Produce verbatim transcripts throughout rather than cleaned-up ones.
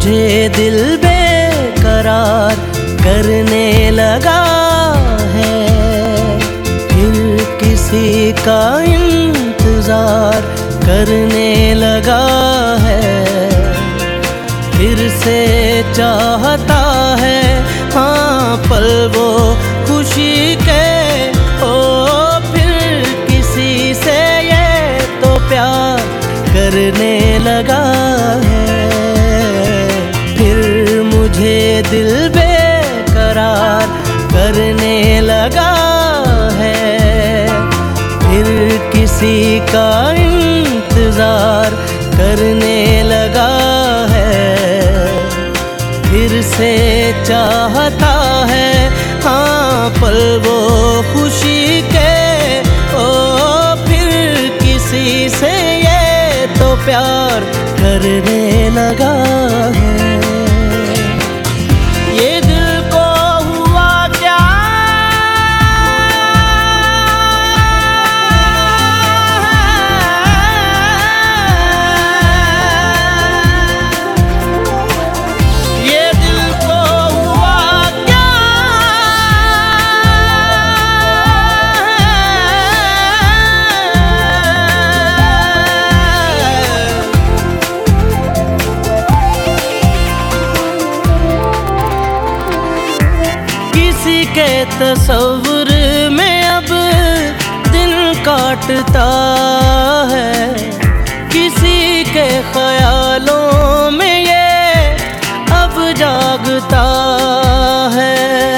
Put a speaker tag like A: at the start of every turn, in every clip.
A: मुझे दिल बेकरार करने लगा है। फिर किसी का इंतजार करने लगा है। फिर से चाहता है हाँ पल वो खुशी के। ओ फिर किसी से ये तो प्यार करने लगा है। फिर मुझे दिल बेकरार करने लगा है। फिर किसी का इंतजार करने लगा है। फिर से चाहता है हाँ पल वो खुशी के। ओ फिर किसी से ये तो प्यार करने लगा है। ये दिल को हुआ क्या ये दिल को हुआ क्या किसी के तस्वुर में अब दिन काटता है। किसी के ख्यालों में ये अब जागता है।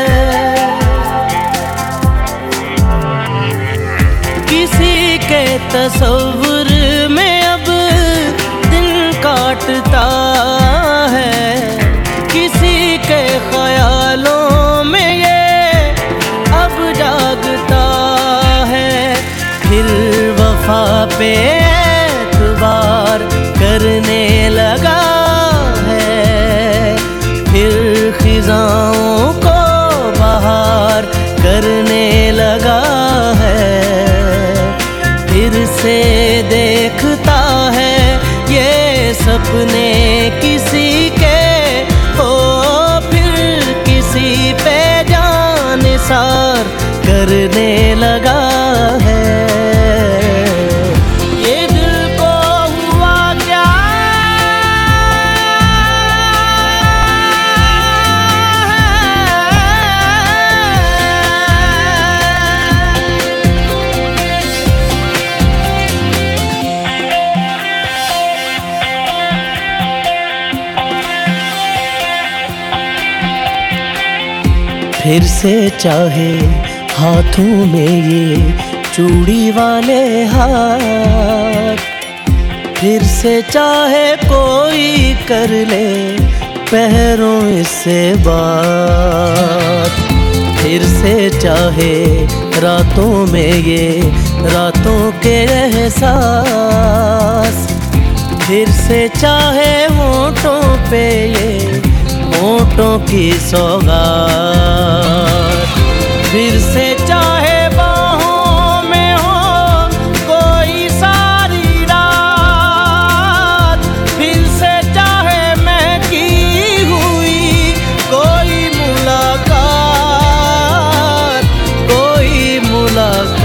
A: किसी के तस्वुर में अब दिन काटता है। किसी के ख्यालों में ये अब जागता है। फिर वफा पे एतबार करने लगा है। फिर खिजाओं को बहार करने लगा है। फिर से देखता है ये सपने किसी के। ओ फिर किसी पे जान निसार करने लगा है। ये दिल को हुआ क्या फिर से चाहे हाथों में ये चूड़ी वाले हाथ। फिर से चाहे कोई कर ले पैरों इससे बात। फिर से चाहे रातों में ये रातों के एहसास। फिर से चाहे होठों पे ये होठों की सौगात। फिर से चाहे बाहों में हो कोई सारी रात। फिर से चाहे महकी हुई कोई मुलाकात। कोई मुलाकात।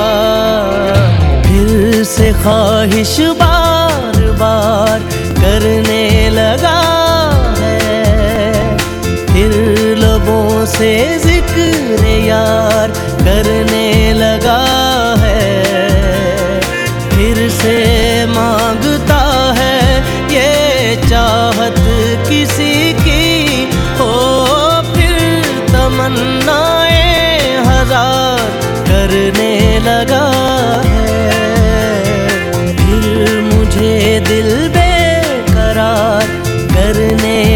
A: फिर से ख्वाहिश बार बार करने लगा है। फिर लबों से जिक्र यार करने लगा है। फिर से मांगता है ये चाहत किसी की। हो फिर तमन्नाएं हजार करने लगा है। फिर मुझे दिल बेकरार करने